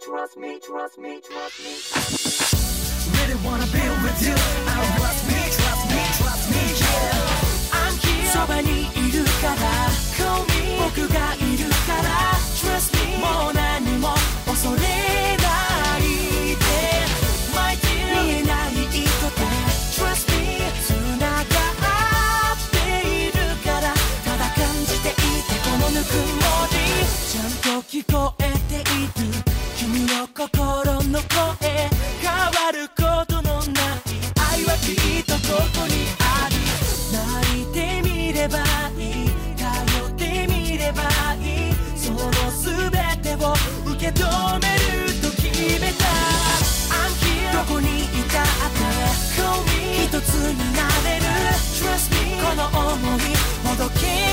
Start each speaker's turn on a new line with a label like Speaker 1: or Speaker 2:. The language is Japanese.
Speaker 1: trust me, trust me, trust me.
Speaker 2: Really wanna be with you. Trust me, trust me, trust me, yeah. I'm here. そばにいるから Call me. 僕がいるから Trust me. もう何も恐れないで My dear. 見えない糸で Trust me. 繋がっているからただ感じていてこのぬくもりちゃんと聞こえている君の心の声変わることのない愛はきっとここにある泣いてみればいい頼ってみればいいその全てを受け止めると決めた I'm here どこにいたって Call me 一つになれる Trust me この想いほどけ